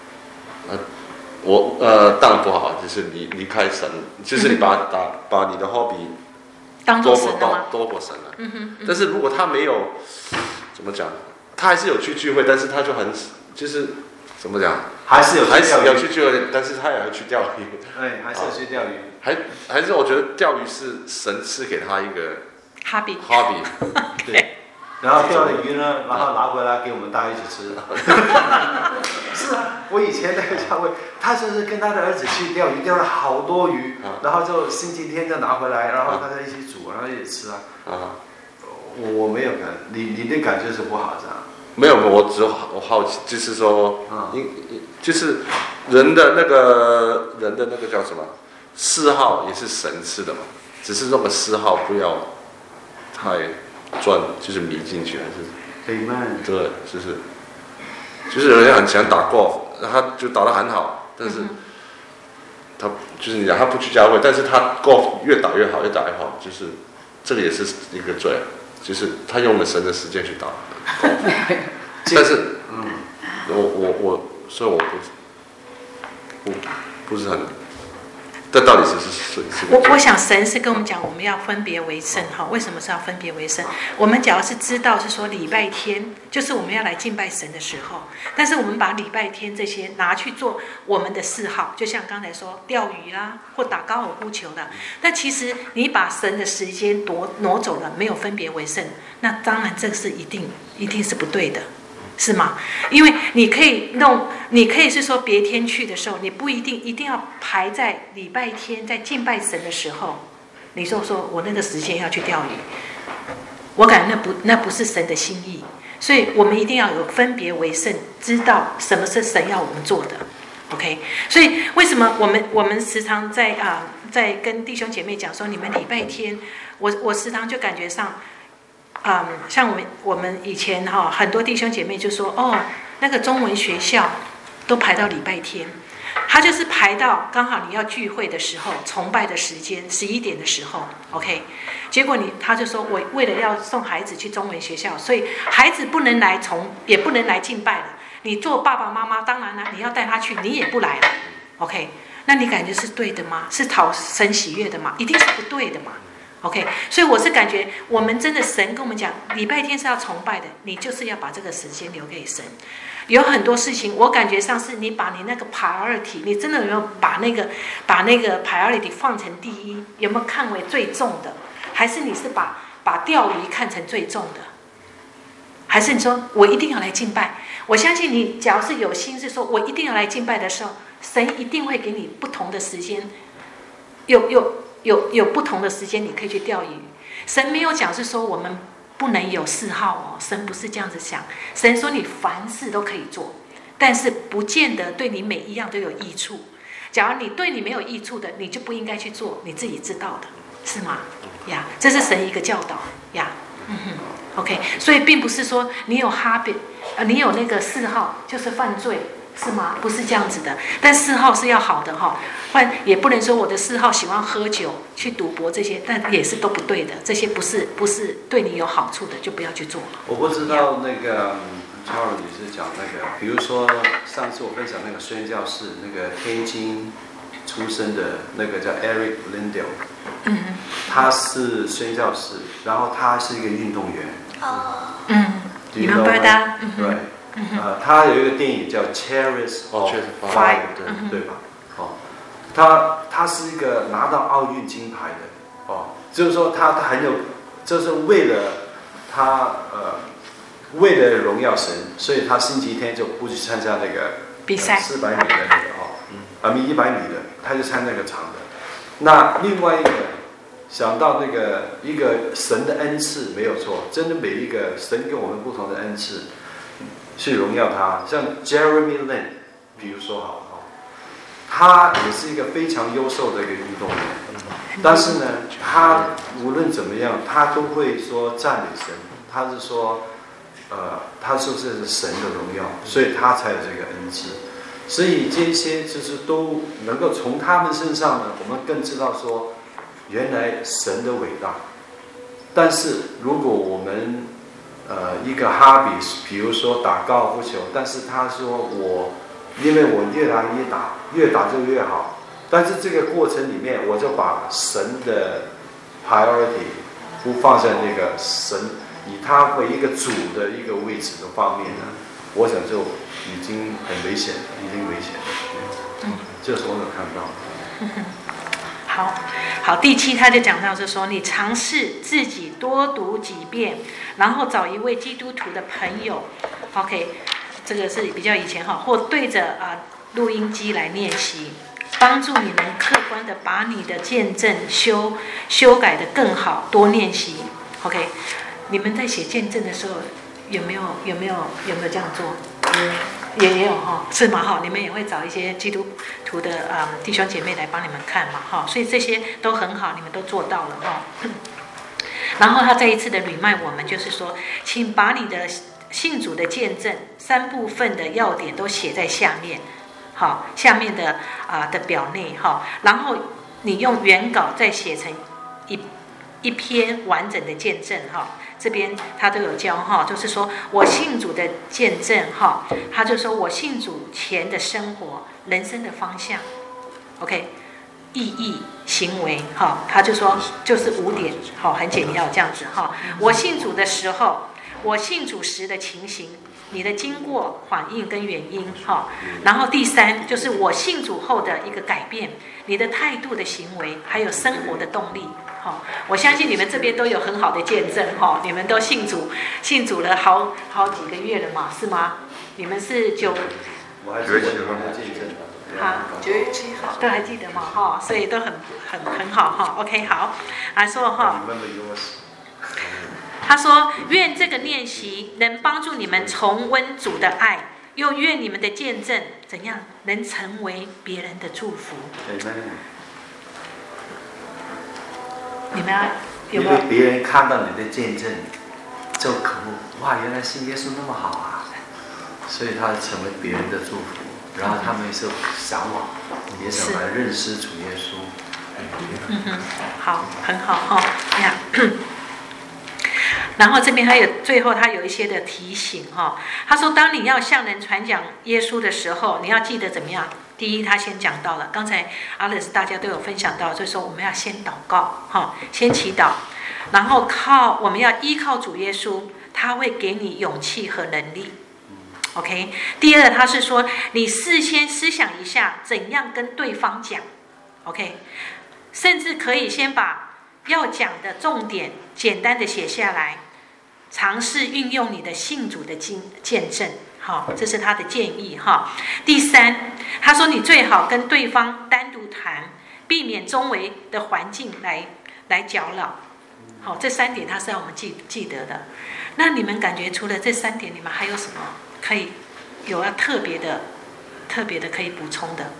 呃，我呃当然不好，就是你离开神，就是你把把把你的 hobby 当做神了吗？ 多过神了。 嗯哼。 但是如果他没有怎么讲，他还是有去聚会，但是他就很就是怎么讲， 还是有还是有去聚会，但是他也要去钓鱼。 哎，还是有去钓鱼。 还还是我觉得钓鱼是神赐给他一个 hobby hobby。 对。然后钓了鱼呢，然后拿回来给我们大家一起吃。是啊，我以前在教会，他就是跟他的儿子去钓鱼，钓了好多鱼，然后就星期天就拿回来，然后大家一起煮，然后一起吃啊。啊，我我没有感，你你的感觉是不好这样？ 没有，我只我好奇，就是说，嗯，就是人的那个人的那个叫什么嗜好，也是神赐的嘛，只是这个嗜好不要太。转就是迷进去还是？对，就是就是有人很喜欢打 golf， 他就打得很好，但是他就是你讲他不去教会，但是他 golf 越打越好，越打越好，就是这个也是一个罪，就是他用了神的时间去打 golf， 但是嗯，我我我，所以我不不不是很。这到底是是是？ 我我想神是跟我们讲，我们要分别为圣哈。为什么是要分别为圣？我们只要是知道是说礼拜天就是我们要来敬拜神的时候，但是我们把礼拜天这些拿去做我们的嗜好，就像刚才说钓鱼啦，或打高尔夫球的。但其实你把神的时间夺挪走了，没有分别为圣，那当然这个是一定一定是不对的。是吗？因为你可以弄，你可以是说别天去的时候，你不一定一定要排在礼拜天在敬拜神的时候，你就说我那个时间要去钓鱼，我感觉那不那不是神的心意，所以我们一定要有分别为圣，知道什么是神要我们做的。OK， 所以为什么我们我们时常在啊、呃、在跟弟兄姐妹讲说，你们礼拜天，我我时常就感觉上。嗯，像我们我们以前哈、哦，很多弟兄姐妹就说，哦，那个中文学校都排到礼拜天，他就是排到刚好你要聚会的时候，崇拜的时间十一点的时候 ，OK， 结果你他就说我为了要送孩子去中文学校，所以孩子不能来崇，也不能来敬拜了。你做爸爸妈妈，当然了，你要带他去，你也不来了 ，OK， 那你感觉是对的吗？是讨神喜悦的吗？一定是不对的嘛。OK， 所以我是感觉，我们真的神跟我们讲，礼拜天是要崇拜的，你就是要把这个时间留给神。有很多事情，我感觉上是你把你那个 priority， 你真的有没有把那个把那个 priority 放成第一？有没有看为最重的？还是你是把把钓鱼看成最重的？还是你说我一定要来敬拜？我相信你，只要是有心是说我一定要来敬拜的时候，神一定会给你不同的时间，有有。有有不同的时间，你可以去钓鱼。神没有讲是说我们不能有嗜好哦，神不是这样子想。神说你凡事都可以做，但是不见得对你每一样都有益处。假如你对你没有益处的，你就不应该去做，你自己知道的，是吗？呀，这是神一个教导呀。嗯哼 ，OK， 所以并不是说你有 habit， 呃，你有那个嗜好就是犯罪。是吗？不是这样子的，但嗜好是要好的哈，换也不能说我的嗜好喜欢喝酒、去赌博这些，但也是都不对的，这些不是不是对你有好处的，就不要去做了。 我不知道那个超女士讲那个，比如说上次我分享那个宣教士，那个天津出生的那个叫 Eric Lindell， 嗯，他是宣教士，然后他是一个运动员。哦，嗯，你们不知道？对。呃，他有一个电影叫《Chariots of Fire》，对吧？哦，他他是一个拿到奥运金牌的，哦，就是说他他很有，就是为了他呃，为了荣耀神，所以他星期天就不去参加那个比赛， 四百米的那个哦，啊米一百米的，他就参那个长的。那另外一个想到那个一个神的恩赐没有错，真的每一个神给我们不同的恩赐。去荣耀他，像 Jeremy Lin， 比如说好哈，他也是一个非常优秀的一个运动员，但是呢，他无论怎么样，他都会说赞美神，他是说，呃，他说这是神的荣耀，所以他才有这个恩赐，所以这些就是都能够从他们身上呢，我们更知道说，原来神的伟大，但是如果我们呃，一个 hobby， 比如说打高尔夫球，但是他说我因为我越来越打，越打就越好。但是这个过程里面，我就把神的 priority 不放在那个神以他为一个主的一个位置的方面呢，我想就已经很危险了，已经危险了。嗯，这是我有看到。 嗯、好，好，第七他就讲到是说，你尝试自己多读几遍，然后找一位基督徒的朋友 ，OK， 这个是比较以前哈，或对着啊录音机来练习。帮助你能客观的把你的见证修修改的更好，多练习。OK， 你们在写见证的时候有没有有没有有没有这样做？嗯，也也有哈，是吗？哈，你们也会找一些基督徒的啊、嗯、弟兄姐妹来帮你们看嘛？哈，所以这些都很好，你们都做到了哈。然后他再一次的 remind 我们，就是说，请把你的信主的见证三部分的要点都写在下面。好，下面的啊、呃、的表内哈，然后你用原稿再写成一一篇完整的见证哈，这边他都有教哈，就是说我信主的见证哈，他就说我信主前的生活、人生的方向 ，OK， 意义、行为哈，他就说就是五点，好，很简要这样子哈。我信主的时候，我信主时的情形。你的经过、反应跟原因，哈，然后第三就是我信主后的一个改变，你的态度的行为，还有生活的动力，哈，我相信你们这边都有很好的见证，哈，你们都信主，信主了好好几个月了嘛，是吗？你们是九， 九月七号的见证， 哈， 九月七号都还记得嘛，哈，所以都很很很好，哈 ，OK， 好，啊，说哈。他说：“愿这个练习能帮助你们重温主的爱，又愿你们的见证怎样能成为别人的祝福。”你们有没有？ 因为别人看到你的见证，就可恶，哇，原来信耶稣那么好啊，所以他成为别人的祝福，然后他们是向往，也想来认识主耶稣。 嗯哼，好，很好哈，呀。然后这边还有最后他有一些的提醒哈，他说当你要向人传讲耶稣的时候，你要记得怎么样？第一，他先讲到了，刚才阿勒斯大家都有分享到，就是说我们要先祷告哈，先祈祷，然后靠我们要依靠主耶稣，他会给你勇气和能力。OK， 第二，他是说你事先思想一下怎样跟对方讲 ，OK， 甚至可以先把要讲的重点简单的写下来，尝试运用你的信主的见证，好，这是他的建议哈。第三，他说你最好跟对方单独谈，避免周围的环境来来搅扰。好，这三点他是让我们记记得的。那你们感觉除了这三点，你们还有什么可以有要特别的、特别的可以补充的？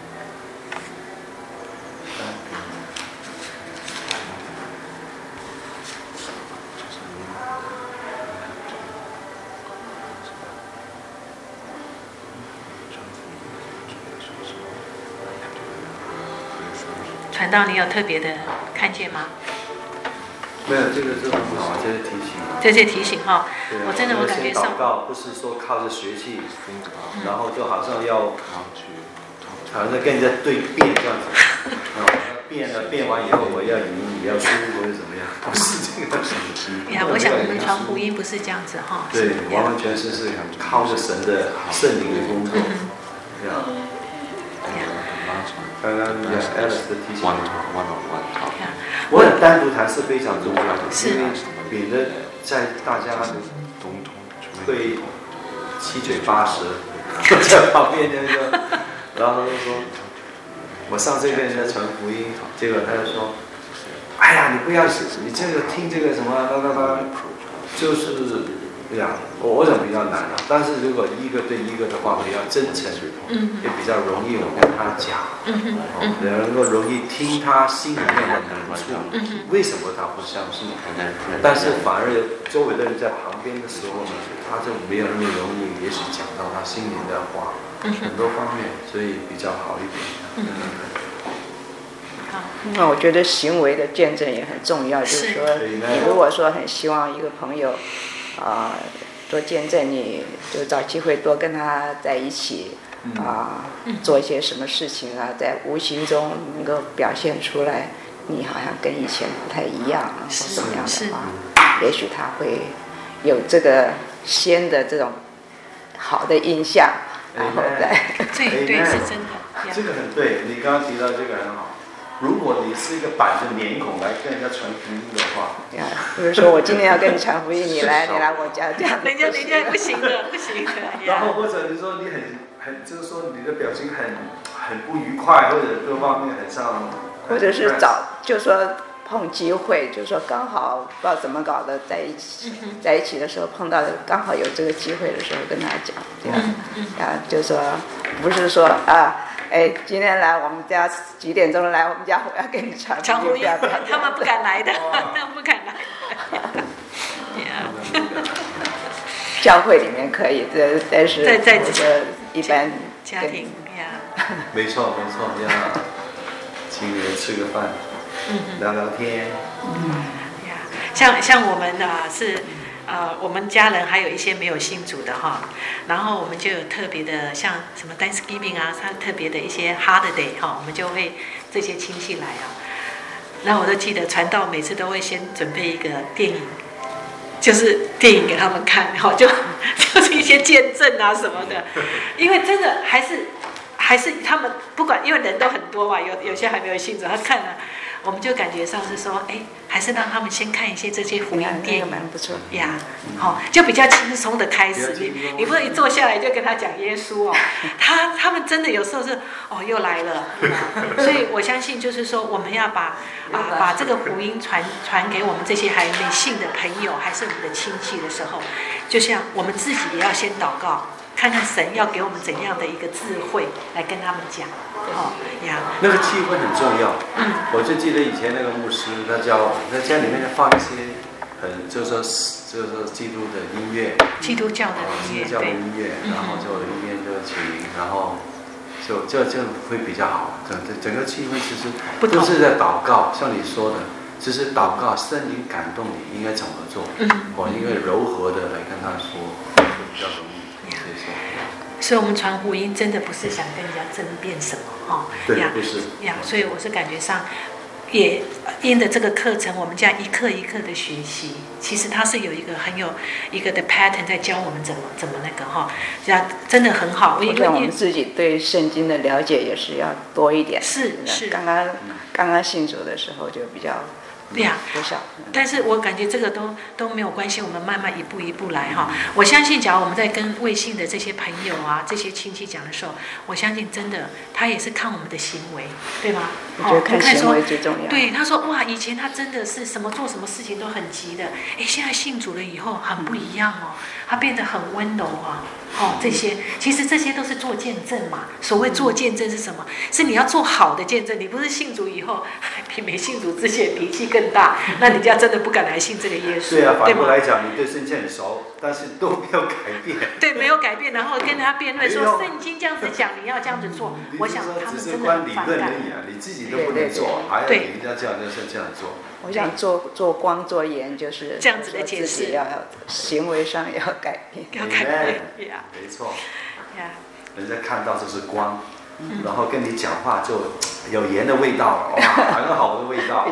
传道，你有特别的看见吗？ 没有，这个是很好，这些提醒。 这些提醒哈，我真的我感觉祷告不是说靠着学气，嗯、然后就好像要，好像跟人家对辩这样子，啊，辩了辩完以后我要赢，你要输或者怎么样，不是这个。 呀，我想我们传福音不是这样子哈。 对，完完全全是靠着神的圣灵的工作，这样。刚刚 Alice 的提醒，我很单独谈是非常重要的，因为免得在大家会七嘴八舌在旁边那个，然后就说，我上这边在传福音，结果他就说，哎呀，你不要你这个听这个什么，叭叭叭，就是这样，我我想比较难了。但是如果一个对一个的话，比较真诚，嗯，也比较容易我跟他讲，嗯嗯，能够容易听他心里面的难处，嗯，为什么他不相信？但是反而周围的人在旁边的时候呢，他就没有那么容易，也许讲到他心里的话，很多方面，所以比较好一点。嗯， 那我觉得行为的见证也很重要，就是说，你如果说很希望一个朋友。啊、呃，多见证你，就找机会多跟他在一起啊、呃、做一些什么事情啊，在无形中能够表现出来，你好像跟以前不太一样啊，或怎么样的话，也许他会有这个先的这种好的印象，然后再对对是真的， 这个很对，你刚刚提到这个很好。如果你是一个板着脸孔来跟人家传福音的话， 呀，比如说我今天要跟你传福音，你来你来我家这样， 人家人家不行的，不行的。 然后或者你说你很很，就是说你的表情很很不愉快，或者各方面很像， 或者是找就说碰机会，就说刚好不知道怎么搞的在一起，在一起的时候碰到刚好有这个机会的时候跟他讲，这样，啊，就说不是说啊。哎，今天来我们家几点钟来我们家？我要给你传福音， 他们不敢来的，他们不敢来。 教会里面可以，这但是在在一般家庭呀。 没错没错，呀，请人吃个饭，聊聊天。 嗯呀，像像我们啊是。呃，我们家人还有一些没有信主的哈，然后我们就有特别的，像什么 Thanksgiving 啊，它特别的一些 holiday 哈，我们就会这些亲戚来啊。然后我都记得传道每次都会先准备一个电影，就是电影给他们看，哈，就就是一些见证啊什么的，因为真的还是还是他们不管，因为人都很多嘛，有有些还没有信主，他看了。我们就感觉上是说，哎，还是让他们先看一些这些福音电影， 蛮不错呀，好，就比较轻松的开始。你你不是一坐下来就跟他讲耶稣哦，他他们真的有时候是哦又来了，所以我相信就是说，我们要把啊把这个福音传传给我们这些还没信的朋友，还是我们的亲戚的时候，就像我们自己也要先祷告。看看神要给我们怎样的一个智慧来跟他们讲，哦呀， 那个气氛很重要。嗯，我就记得以前那个牧师，他教在家里面放一些很就是说就是说基督的音乐， 基督教的音乐， 基督教的音乐，然后就一边就请，然后就就就会比较好。整整个气氛其实都是在祷告，像你说的，其实祷告圣灵感动你应该怎么做，嗯，我应该柔和的来跟他说，会比较容易。 所以，我们传福音真的不是想跟人家争辩什么，哈， 对，不是呀。所以，我是感觉上，也因的这个课程，我们这样一课一课的学习，其实它是有一个很有一个的 pattern 在教我们怎么怎么那个哈，这样真的很好。 我想我们自己对圣经的了解也是要多一点。 是是。 刚刚刚刚信主的时候就比较。 对呀，但是我感觉这个都都没有关系，我们慢慢一步一步来哈。我相信，假如我们在跟未信的这些朋友啊、这些亲戚讲的时候，我相信真的他也是看我们的行为，对吗？ 我觉得看行为最重要。 对，他说哇，以前他真的是什么做什么事情都很急的，哎，现在信主了以后很不一样哦，他变得很温柔啊。哦，这些其实这些都是做见证嘛。所谓做见证是什么？是你要做好的见证。你不是信主以后，比没信主之前脾气更大，那你家真的不敢来信这个耶稣。 对啊，反过来讲，你对圣经很熟，但是都没有改变。 对，没有改变，然后跟他辩论说圣经这样子讲，你要这样子做。我想他们真的很反感。 你自己都不能做，还要给人家这样就是这样做。 我想做做光做盐就是这样子的解释， 要行为上要改变， 要改变， 没错。人家看到就是光，然后跟你讲话就有盐的味道，哇，很好的味道。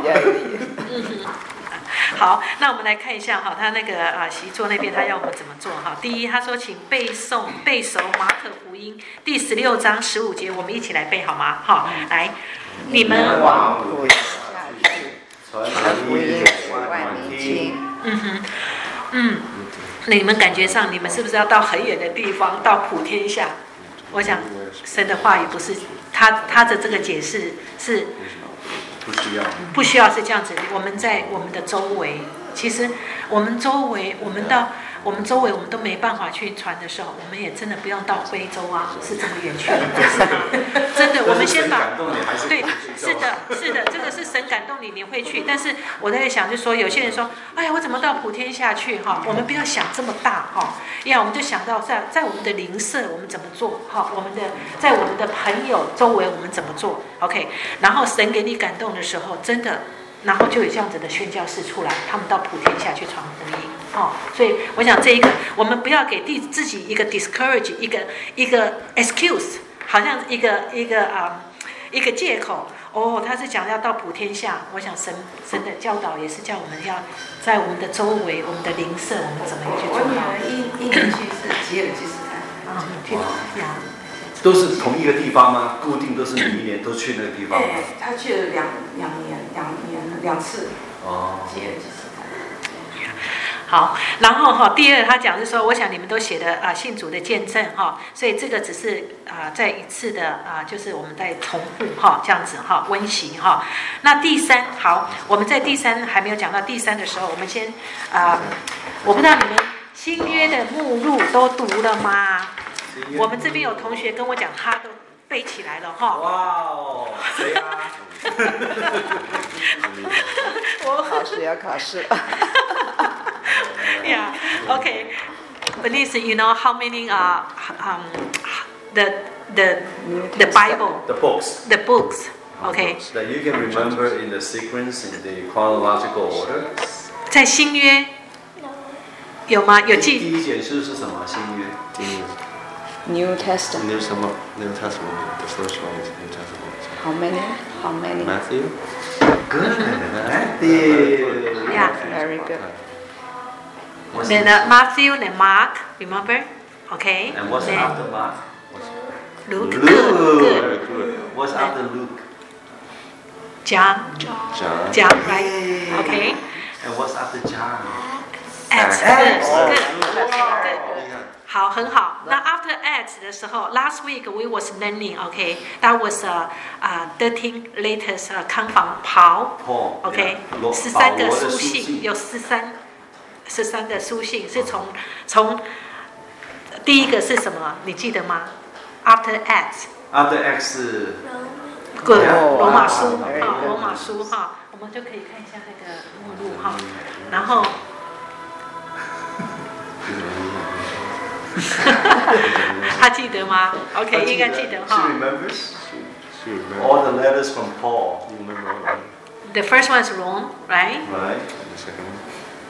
好，那我们来看一下哈，他那个啊习作那边他要我们怎么做哈？第一，他说请背诵背熟马可福音第十六章十五节，我们一起来背好吗？好，来，你们往古下去，传福音给万民听。 嗯哼，嗯，那你们感觉上，你们是不是要到很远的地方，到普天下？我想，神的话语不是他他的这个解释是。 不需要， 不需要是这样子。我们在我们的周围，其实我们周围，我们到我们周围，我们都没办法去传的时候，我们也真的不用到非洲啊，是这么远去的，真的。我们先把对，是的，是的，这个是神感动你，你会去。但是我在想，就说有些人说，哎呀，我怎么到普天下去哈？我们不要想这么大哈，呀，我们就想到在在我们的邻舍我们怎么做哈，我们的在我们的朋友周围我们怎么做 ，OK。然后神给你感动的时候，真的，然后就有这样子的宣教士出来，他们到普天下去传福音。 哦，所以我想这一个，我们不要给自自己一个 discourage， 一个一个 excuse， 好像一个一个啊、嗯、一个借口。哦，他是讲要到普天下，我想神神的教导也是叫我们要在我们的周围，我们的邻舍，我们怎么去做到？ 我女儿一一年去是吉尔吉斯坦啊，去呀。 都是同一个地方吗？固定都是每一年都去那个地方吗？ 哎，他去了两两年，两年两次。 哦。 吉尔吉斯坦。 好，然后哈，第二他讲是说，我想你们都写的啊信主的见证哈，所以这个只是啊再一次的啊，就是我们在重复哈这样子哈温习哈。那第三，好，我们在第三还没有讲到第三的时候，我们先啊，我不知道你们新约的目录都读了吗？我们这边有同学跟我讲，他都背起来了哈。 哇哦，谁啊？ 我考试要考试。 Yeah, okay. But listen, you know how many are um, the the the Bible, The books. the books. Okay. That you can remember in the sequence, in the chronological order. 在新约有吗？有记？ 第一卷书是什么？新约。 New Testament. New Testament. New Testament. The first one is New Testament. How many? How many? Matthew. Good. Matthew. Yeah. Very good. Then uh, Matthew, then Mark. Remember? Okay. And what's then after Mark? Luke. Luke. Good. Very good. What's after Luke? John. John. John, right? Okay. And what's after John? Acts. Good. Acts. Good. Good. 好，很好。那 after Acts 的时候 ，last week we was learning，OK，that was uh uh thirteen letters 呃康访袍 ，OK， 十三个书信，有十三十三个书信是从从第一个是什么？你记得吗 ？After Acts。After Acts 是 Good 罗马书哈，罗马书哈，我们就可以看一下那个目录哈，然后。他记得吗 ？OK， 应该记得哈。 She remembers. All the letters from Paul. You remember all that? The first one is Rome, right? Right. The second one.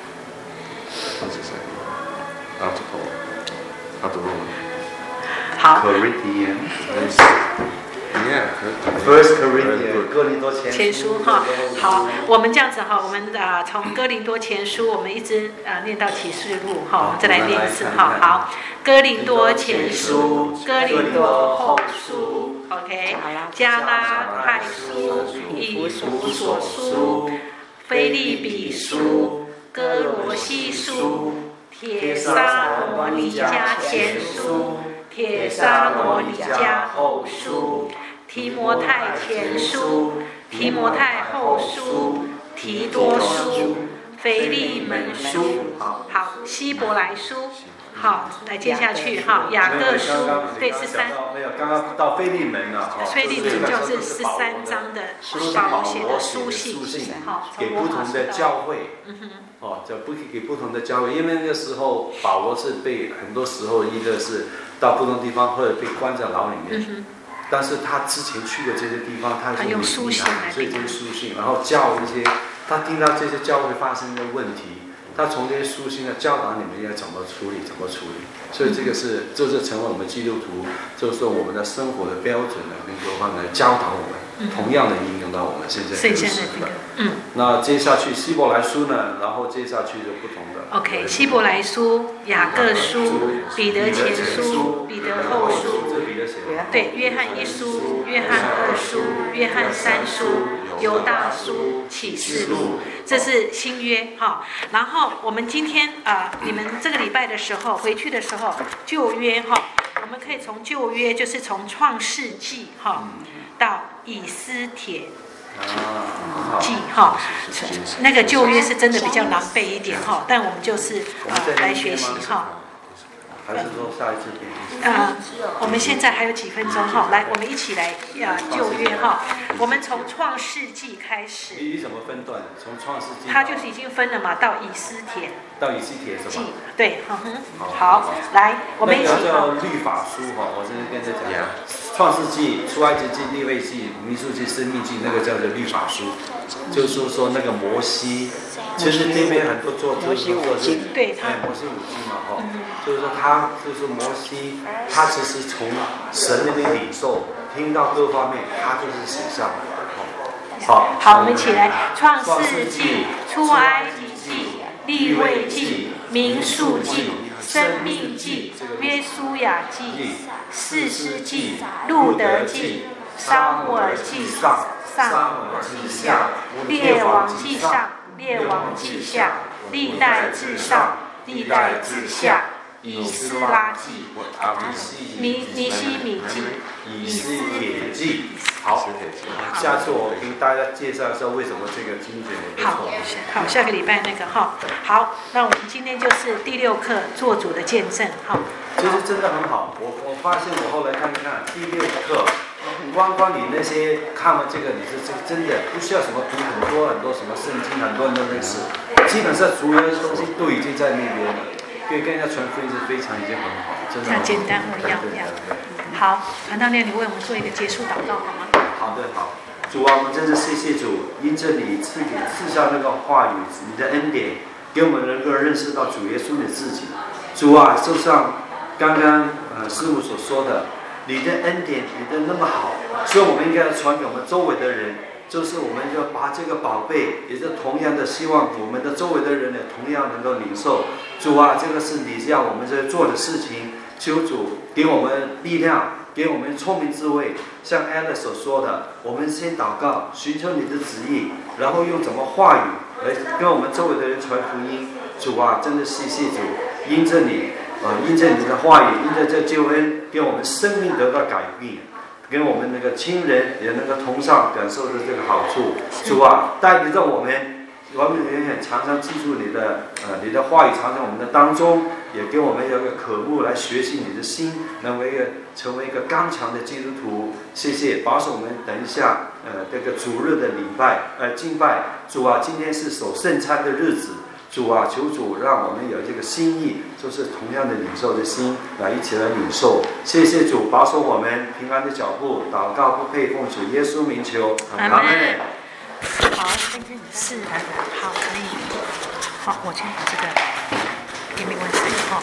What's the second one? After Paul. After Rome. 好。 Corinthians. Yeah. First Corinthians. 哥林多前书哈。好，我们这样子哈，我们啊从哥林多前书，我们一直啊念到启示录哈，我们再来念一次哈。好，哥林多前书、哥林多后书 ，OK， 加拉太书、以弗所书、腓立比书、哥罗西书、帖撒罗尼迦前书、帖撒罗尼迦后书。提摩太前书、提摩太后书、提多书、腓利门书，好，希伯来书，好，来接下去哈，雅各书，对，十三， 没有，刚刚到腓利门了， 腓利门就是十三章的保罗写的书信，好， 给不同的教会，哦，这不给不同的教会，因为那个时候保罗是被很多时候一个是到不同地方或者被关在牢里面。但是他之前去过这些地方，他用书信来所以这些书信，然后教一些，他听到这些教会发生的问题，他从这些书信呢教导你们要怎么处理，怎么处理。所以这个是，这是成为我们基督徒，就是说我们的生活的标准呢，跟各方面教导我们，同样的应用到我们现在的时代。嗯。那接下去希伯来书呢，然后接下去就不同的。 OK， 希伯来书、雅各书、彼得前书、彼得后书。对，约翰一书、约翰二书、约翰三书、犹大书、启示录，这是新约哈。然后我们今天啊、呃，你们这个礼拜的时候回去的时候，旧约哈，我们可以从旧约就是从创世纪哈到以斯帖记哈，那个旧约是真的比较难背一点哈，但我们就是呃来学习哈。 还是说下一次给你？ 呃，我们现在还有几分钟哈，来，我们一起来啊旧约哈。我们从创世纪开始。 你怎么分段？从创世纪？ 它就是已经分了嘛，到以斯帖。 到以西帖是吧？ 对，嗯哼，好，来，我们一起。 那个叫律法书哈，我这边跟着讲。创世纪、出埃及记、利未记、民数记、生命记，那个叫做律法书，就是说那个摩西，其实这边很多做摩西五经， 对， 哎，摩西五经嘛哈，就是说他就是摩西，他其实从神那边领受，听到各方面，他就是写下来的。好， 好，我们一起来，创世纪、出埃及记、利未记、民数记、生命记、约书亚记、士师记、路得记、撒母耳记上、撒母耳记下、列王记上、列王记下、历代志上、历代志下、以斯拉记、尼尼希米记、 以斯帖记。好，下次我给大家介绍一下为什么这个经卷也不错。 好，好，下个礼拜那个哈。好，那我们今天就是第六课做主的见证哈。 其实真的很好，我我发现我后来看看第六课，光光你那些看完这个，你是这真的不需要什么读很多很多什么圣经，很多人都认识，基本上主要的东西都已经在那边了，可以跟人家传福音是非常已经很好，真的。 像简单而要一样。好，传道练，你为我们做一个结束祷告好吗？ 好的，好。主啊，我们真是谢谢主，因着你赐给赐下那个话语，你的恩典，给我们能够认识到主耶稣你自己。主啊，就像刚刚呃师母所说的，你的恩典你的那么好，所以我们应该要传给我们周围的人，就是我们要把这个宝贝，也是同样的希望我们的周围的人也同样能够领受。主啊，这个是你要我们这做的事情，求主给我们力量，给我们聪明智慧。像 Alice 所说的，我们先祷告，寻求你的旨意，然后用怎么话语来跟我们周围的人传福音。主啊，真的谢谢主，因着你，呃，因着你的话语，因着这救恩，给我们生命得到改变，跟我们那个亲人也能够同上感受的这个好处。主啊，带领着我们，我们永远常常记住你的，呃，你的话语常在我们的当中，也给我们有一个渴慕来学习你的心，能为一个成为一个刚强的基督徒。谢谢，保守我们等一下，呃，这个主日的礼拜，呃，敬拜。主啊，今天是守圣餐的日子。主啊，求主让我们有这个心意，就是同样的领受的心，来一起来领受。谢谢主，保守我们平安的脚步。祷告不配奉主耶稣名求，阿门。 好，是，好，可以。好，我先把这个给你问谁？好。